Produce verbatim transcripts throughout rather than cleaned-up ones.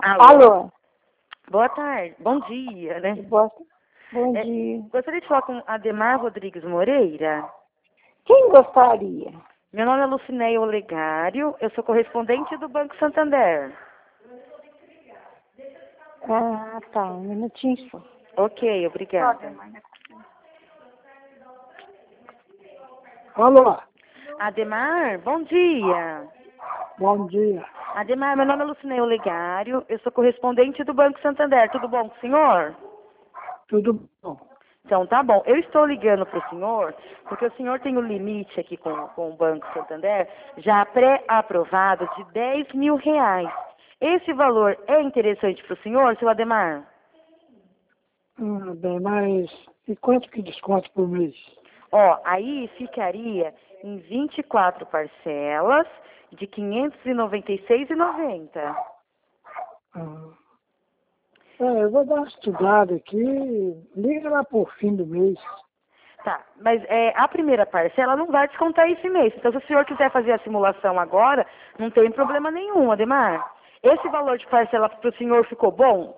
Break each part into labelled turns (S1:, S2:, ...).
S1: Alô?
S2: Alô?
S1: Boa tarde. Bom dia, né?
S2: Boa... Bom
S1: É,
S2: dia.
S1: gostaria de falar com Ademar Rodrigues Moreira.
S2: Quem gostaria?
S1: Meu nome é Lucinéia Olegário, eu sou correspondente do Banco Santander.
S2: Ah, tá. Um minutinho só.
S1: Ok, obrigada.
S2: Alô?
S1: Ademar, bom dia.
S2: Bom dia.
S1: Ademar, meu nome é Lucinéia Olegário, eu sou correspondente do Banco Santander. Tudo bom com o senhor?
S2: Tudo bom?
S1: Então, tá bom. Eu estou ligando para o senhor, porque o senhor tem o limite aqui com, com o Banco Santander, já pré-aprovado, de dez mil reais. Esse valor é interessante para o senhor, seu Ademar?
S2: Ah, bem, mas e quanto que desconto por mês?
S1: Ó, aí ficaria em vinte e quatro parcelas de quinhentos e noventa e seis reais e noventa centavos.
S2: Ah, é, eu vou dar uma estudada aqui. Liga lá por fim do mês.
S1: Tá, mas é, a primeira parcela não vai descontar esse mês. Então, se o senhor quiser fazer a simulação agora, não tem problema nenhum, Ademar. Esse valor de parcela para o senhor ficou bom?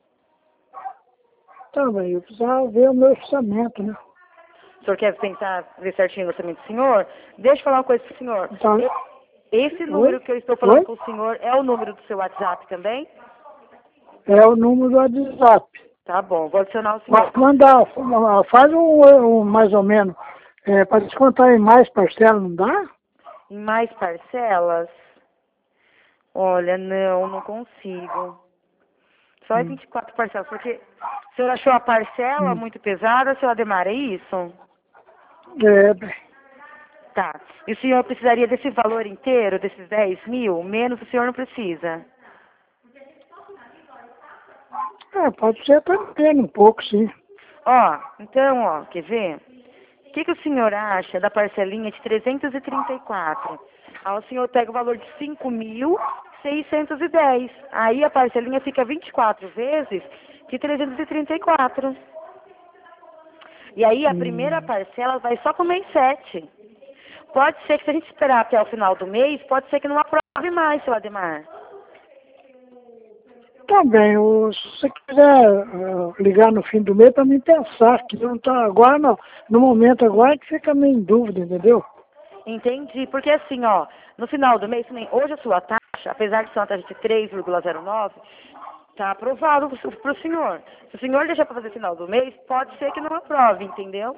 S2: Tá bem, eu precisava ver o meu orçamento, né?
S1: O senhor quer tentar ver certinho o orçamento do senhor? Deixa eu falar uma coisa para o senhor.
S2: Então,
S1: E- Esse número
S2: oi?
S1: que eu estou falando
S2: Oi?
S1: com o senhor é o número do seu WhatsApp também?
S2: É o número do WhatsApp.
S1: Tá bom, vou adicionar o senhor.
S2: Pode mandar, faz um, um mais ou menos, é, para descontar em mais parcelas, não dá?
S1: Em mais parcelas? Olha, não, não consigo. Só em
S2: Hum.
S1: vinte e quatro parcelas, porque o senhor achou a parcela
S2: Hum.
S1: muito pesada, seu Ademar, é isso?
S2: É, bem,
S1: Tá. E o senhor precisaria desse valor inteiro, desses dez mil? Menos o senhor não precisa.
S2: é, pode ser também um pouco, sim.
S1: Ó, então, ó, quer ver? O que, que o senhor acha da parcelinha de trezentos e trinta e quatro? Aí o senhor pega o valor de cinco mil seiscentos e dez. Aí a parcelinha fica vinte e quatro vezes de trezentos e trinta e quatro. E aí a primeira
S2: Hum.
S1: parcela vai só para o mês sete. Pode ser que se a gente esperar até o final do mês, pode ser que não aprove mais, seu Ademar.
S2: Também, o- se você quiser ah, ligar no fim do mês para me pensar, que não tá agora, não. No momento agora é que fica meio em dúvida, entendeu?
S1: Entendi, porque assim, ó, no final do mês, nem hoje a sua taxa, apesar de ser uma taxa de três vírgula zero nove, tá aprovado para o senhor. Se o senhor deixar para fazer final do mês, pode ser que não aprove, entendeu?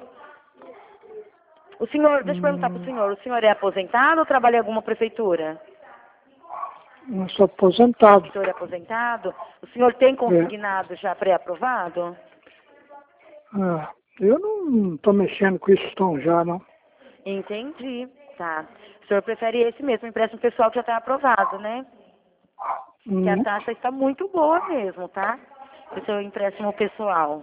S1: O senhor, deixa eu perguntar para o
S2: Hum,
S1: senhor, o senhor é aposentado ou trabalha em alguma prefeitura?
S2: não sou
S1: O
S2: aposentado.
S1: senhor é aposentado? O senhor tem
S2: É.
S1: consignado já pré-aprovado?
S2: Ah, eu não estou mexendo com isso tão já, não.
S1: Entendi, tá. O senhor prefere esse mesmo, empréstimo pessoal que já está aprovado, né? Que a
S2: Hum.
S1: taxa está muito boa mesmo, tá? O seu empréstimo pessoal.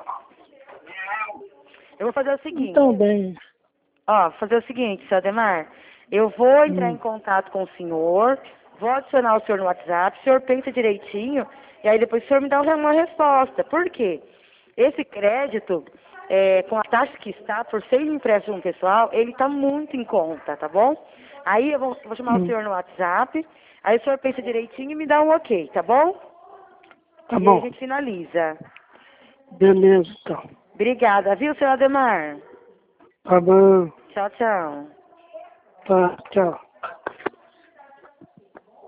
S1: Eu vou fazer o seguinte,
S2: Então, bem,
S1: ó, fazer o seguinte, seu Ademar. Eu vou entrar em
S2: hum,
S1: contato com o senhor, vou adicionar o senhor no WhatsApp, o senhor pensa direitinho, e aí depois o senhor me dá uma resposta. Por quê? Esse crédito, é, com a taxa que está, por ser empréstimo pessoal, ele está muito em conta, tá bom? Aí eu vou, vou chamar o
S2: hum,
S1: senhor no WhatsApp, aí o senhor pensa direitinho e me dá um ok, tá bom?
S2: tá
S1: E aí a
S2: bom.
S1: gente finaliza.
S2: Beleza, então.
S1: Obrigada, viu, seu Ademar?
S2: Tá bom.
S1: Tchau, tchau.
S2: Tá, tchau.